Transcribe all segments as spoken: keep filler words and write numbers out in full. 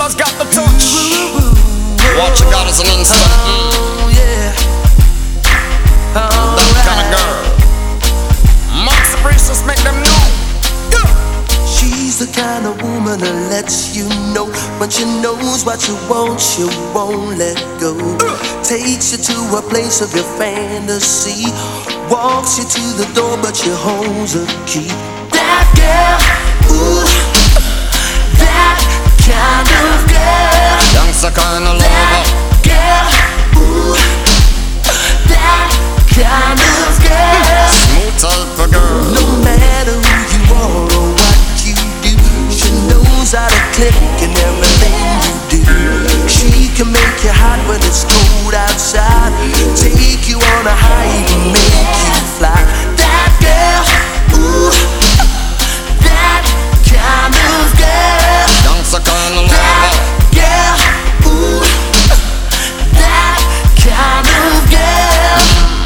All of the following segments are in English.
girl's got the touch. What you got is an instant. Oh, yeah. Oh, that kind of girl. Marks the bracelets, make them know. Yeah. She's the kind of woman that lets you know when she knows what you want, she won't let go. Uh. Takes you to a place of your fantasy, walks you to the door, but she holds a key. That girl, ooh, that kind of girl. Young's the kind of lover. That girl, ooh, that kind of girl. Smooth type of girl. No matter who you are or what you do, she knows how to click in everything you do. She can make you hot when it's cold outside, take you on a high, even make you fly. That girl, ooh, that kind of girl. Young's the kind of lover. That girl, ooh, that kind of girl.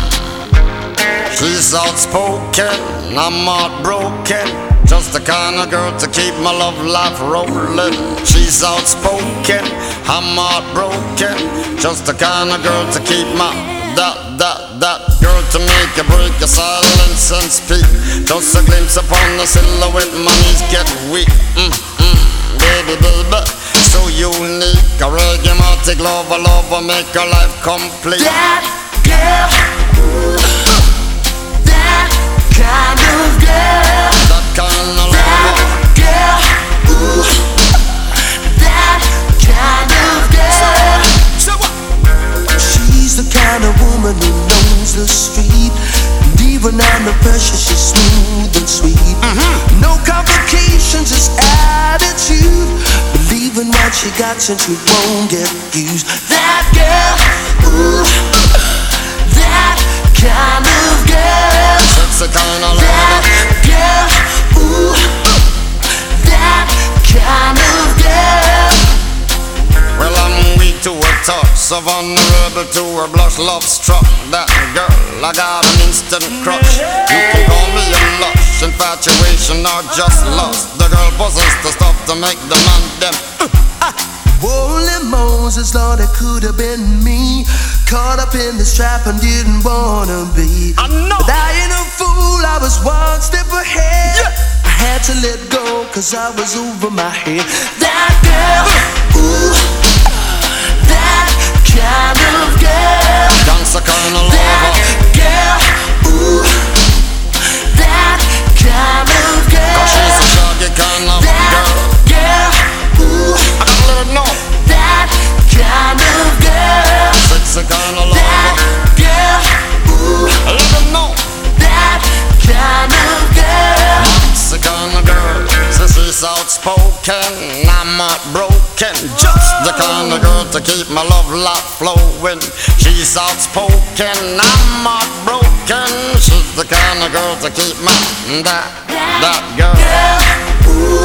She's outspoken, I'm heartbroken. Just the kind of girl to keep my love life rolling. She's outspoken, I'm heartbroken. Just the kind of girl to keep my that, that, that girl to make you break your silence and speak. Just a glimpse upon the silhouette, my knees get weak. Mm, mm, baby, baby, so unique. A reggae lover, lover, make her life complete. That girl, ooh, that kind of girl. That kind of That lover. girl, ooh, that kind of girl. She's the kind of woman who knows the street, and even under pressure she's smooth and sweet. Mm-hmm. No complications, just attitude. Believe in what she got since she won't get used. That girl, ooh, that kind of girl. That's the kind of lover. That girl, ooh, that kind of girl. Well, I'm weak to her touch, so vulnerable to her blush. Love struck that girl, I got an instant crush. You can call me a lush, infatuation or just lust. The girl possessed the stuff to make the man them. Holy Moses, Lord, it could have been me, caught up in this trap and didn't wanna be. I know. But I ain't a fool, I was one step ahead. Yeah. I had to let go, cause I was over my head. That girl, ooh, that kind of girl. That's the kind of That lover. girl, ooh, that kind of girl. Cause she's a shaggy kind of That girl. girl, ooh, I gotta let her know. that kind of girl. Sexy kind of That lover. girl, ooh, Let her know. that kind of girl. That's the kind of girl. So she's outspoken, I'm heartbroken. Just the kind of girl to keep my love life flowing. She's outspoken, I'm heartbroken. She's the kind of girl to keep my that that girl. Girl, ooh,